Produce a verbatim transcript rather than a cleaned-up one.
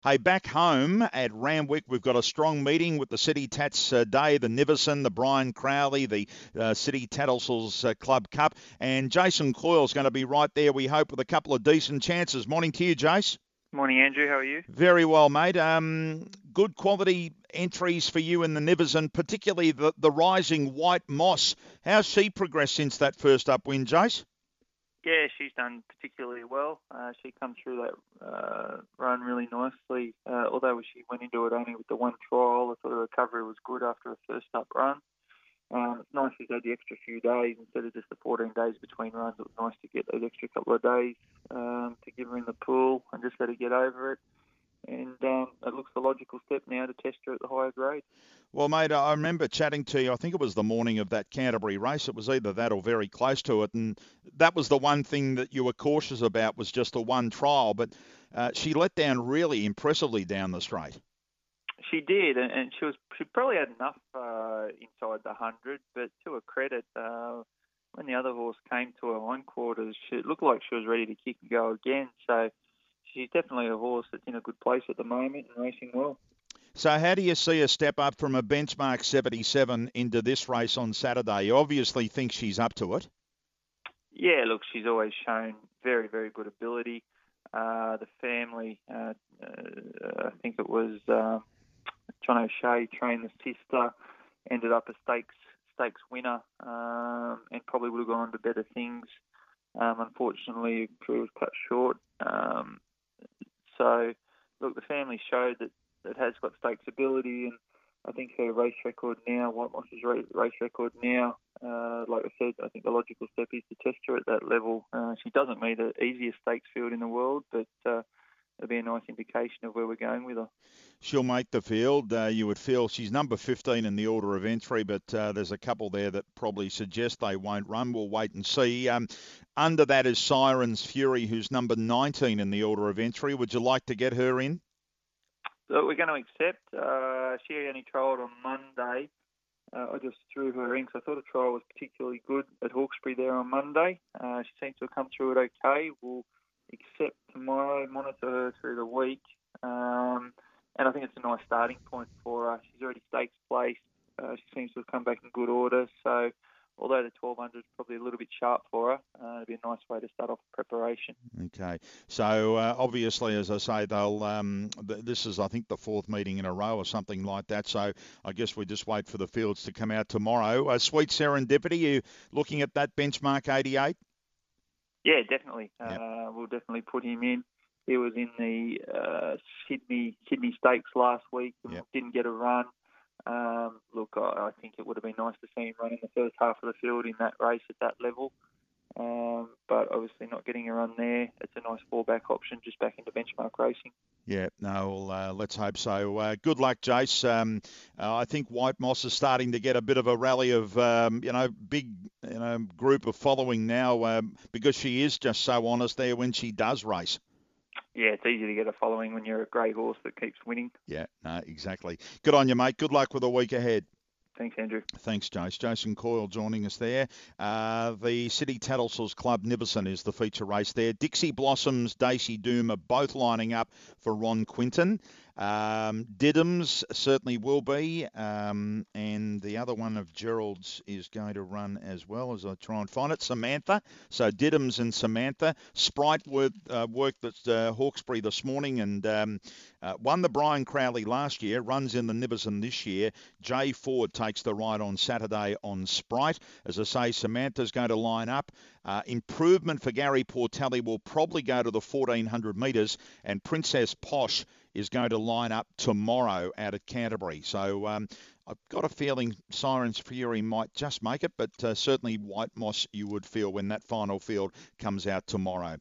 Hey, back home at Randwick, we've got a strong meeting with the City Tats uh, Day, the Niverson, the Brian Crowley, the uh, City Tattlesall's uh, Club Cup, and Jason Coyle's going to be right there, we hope, with a couple of decent chances. Morning to you, Jace. Morning, Andrew. How are you? Very well, mate. Um, good quality entries for you in the Niverson, particularly the, the rising White Moss. How's she progressed since that first up win, Jace? Yeah, she's done particularly well. Uh, she come through that uh, run really nicely. Uh, although she went into it only with the one trial, I thought her recovery was good after her first up run. Um, it's nice she's had the extra few days instead of just the fourteen days between runs. It was nice to get those extra couple of days um, to give her in the pool and just let her get over it. And um, it looks the logical step now to test her at the higher grade. Well, mate, I remember chatting to you. I think it was the morning of that Canterbury race. It was either that or very close to it, and that was the one thing that you were cautious about was just the one trial. But uh, she let down really impressively down the straight. She did, and, and she was she probably had enough uh, inside the hundred. But to her credit, uh, when the other horse came to her hindquarters, she, it looked like she was ready to kick and go again. So she's definitely a horse that's in a good place at the moment and racing well. So how do you see her step up from a benchmark seventy-seven into this race on Saturday? You obviously think she's up to it. Yeah, look, she's always shown very, very good ability. Uh, the family, uh, uh, I think it was um, John O'Shea trained the sister, ended up a stakes stakes winner, um, and probably would have gone on to better things. Um, unfortunately, career was cut short. Um, so, look, the family showed that it has got stakes ability, and I think her race record now, White Moss's race record now, uh, like I said, I think the logical step is to test her at that level. Uh, she doesn't meet the easiest stakes field in the world, but uh, it'll be a nice indication of where we're going with her. She'll make the field. Uh, you would feel she's number fifteen in the order of entry, but uh, there's a couple there that probably suggest they won't run. We'll wait and see. Um, under that is Siren's Fury, who's number nineteen in the order of entry. Would you like to get her in? So we're going to accept. Uh, she only trialled on Monday. Uh, I just threw her in because I thought the trial was particularly good at Hawkesbury there on Monday. Uh, she seems to have come through it okay. We'll accept tomorrow, monitor her through the week. Um, and I think it's a nice starting point for her. She's already stakes placed. Uh, she seems to have come back in good order. So although the twelve hundred is probably a little bit sharp for her, uh, it'll be a nice way to start off preparation. Okay. So uh, obviously, as I say, they'll. Um, th- this is, I think, the fourth meeting in a row or something like that. So I guess we just wait for the fields to come out tomorrow. Uh, Sweet Serendipity, you looking at that benchmark eighty-eight? Yeah, definitely. Yep. Uh, we'll definitely put him in. He was in the uh, Sydney Sydney Stakes last week and Yep. didn't get a run. Um, look, I, I think it would have been nice to see him run in the first half of the field in that race at that level. Um, but obviously not getting a run there. It's a nice fallback option just back into benchmark racing. Yeah, no, well, uh, let's hope so. Uh, good luck, Jace. Um, uh, I think White Moss is starting to get a bit of a rally of, um, you know, big, you know, group of following now um, because she is just so honest there when she does race. Yeah, it's easy to get a following when you're a grey horse that keeps winning. Yeah, no, exactly. Good on you, mate. Good luck with the week ahead. Thanks, Andrew. Thanks, Jace. Jason Coyle joining us there. Uh, the City Tattlesall's Club Niverson is the feature race there. Dixie Blossoms, Daisy Doom are both lining up for Ron Quinton. Um, Diddums certainly will be. Um, and the other one of Gerald's is going to run as well as I try and find it. Samantha. So Diddums and Samantha. Sprite work, uh, worked at uh, Hawkesbury this morning and um, uh, won the Brian Crowley last year. Runs in the Niverson this year. Jay Ford takes the ride on Saturday on Sprite. As I say, Samantha's going to line up. Uh, improvement for Gary Portelli will probably go to the fourteen hundred metres, and Princess Posh is going to line up tomorrow out at Canterbury. So um, I've got a feeling Siren's Fury might just make it, but uh, certainly White Moss you would feel when that final field comes out tomorrow.